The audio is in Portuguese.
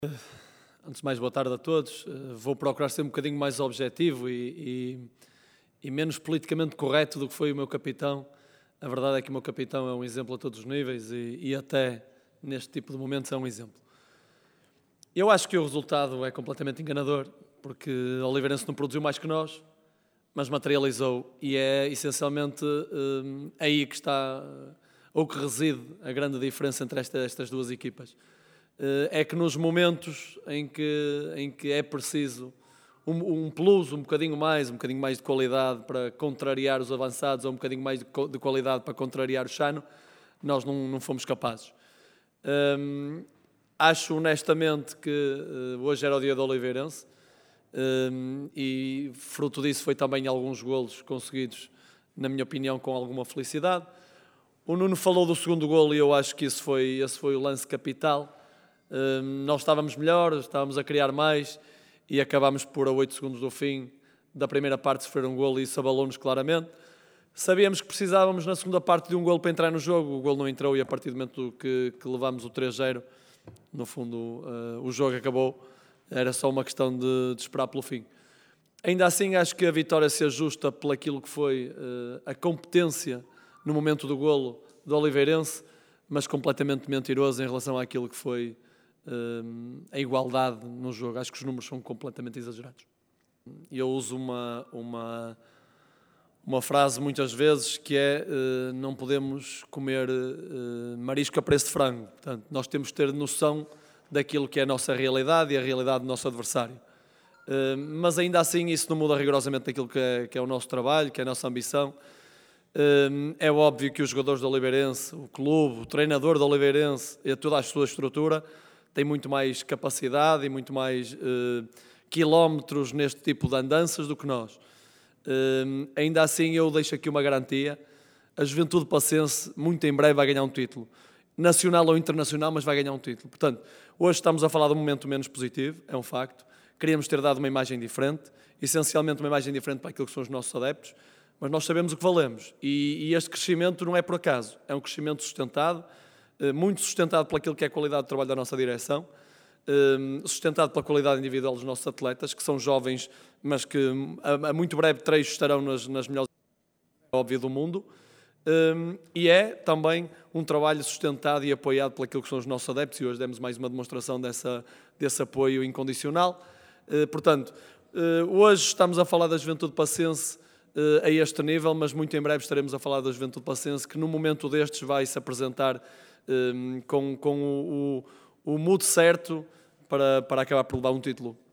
Antes de mais, boa tarde a todos. Vou procurar ser um bocadinho mais objetivo e menos politicamente correto do que foi o meu capitão. A verdade é que o meu capitão é um exemplo a todos os níveis e até neste tipo de momentos é um exemplo. Eu acho que o resultado é completamente enganador, porque o Oliveirense não produziu mais que nós, mas materializou, e é essencialmente aí que está, ou que reside, a grande diferença entre estas duas equipas. É que nos momentos em que é preciso um plus, um bocadinho mais de qualidade para contrariar os avançados, ou um bocadinho mais de qualidade para contrariar o Chano, nós não fomos capazes. Acho honestamente que hoje era o dia do Oliveirense, e fruto disso foi também alguns golos conseguidos, na minha opinião, com alguma felicidade. O Nuno falou do segundo golo e eu acho que esse foi o lance capital. Nós estávamos melhor, estávamos a criar mais e acabámos por, a 8 segundos do fim da primeira parte, sofrer um golo e isso abalou-nos claramente. Sabíamos que precisávamos na segunda parte de um golo para entrar no jogo, o golo não entrou e a partir do momento que levámos o 3-0, no fundo o jogo acabou, era só uma questão de esperar pelo fim. Ainda assim, acho que a vitória se ajusta pelaquilo que foi a competência no momento do golo do Oliveirense, mas completamente mentiroso em relação àquilo que foi a igualdade no jogo. Acho que os números são completamente exagerados. Eu uso uma frase muitas vezes que é não podemos comer marisco a preço de frango. Portanto, nós temos que ter noção daquilo que é a nossa realidade e a realidade do nosso adversário. Mas ainda assim isso não muda rigorosamente daquilo que é o nosso trabalho, que é a nossa ambição. É óbvio que os jogadores do Oliveirense, o clube, o treinador do Oliveirense e toda a sua estrutura têm muito mais capacidade e muito mais quilómetros neste tipo de andanças do que nós. Ainda assim eu deixo aqui uma garantia: a Juventude Passense muito em breve vai ganhar um título, nacional ou internacional, mas vai ganhar um título. Portanto, hoje estamos a falar de um momento menos positivo, é um facto. Queríamos ter dado uma imagem diferente, essencialmente uma imagem diferente para aquilo que são os nossos adeptos, mas nós sabemos o que valemos e este crescimento não é por acaso, é um crescimento sustentado, muito sustentado por aquilo que é a qualidade de trabalho da nossa direção, sustentado pela qualidade individual dos nossos atletas, que são jovens, mas que a muito breve trecho estarão nas melhores óbvias do mundo, e é também um trabalho sustentado e apoiado por aquilo que são os nossos adeptos, e hoje demos mais uma demonstração desse apoio incondicional. Portanto, hoje estamos a falar da Juventude Passense a este nível, mas muito em breve estaremos a falar da Juventude Passense, que num momento destes vai se apresentar com o mood certo para acabar por levar um título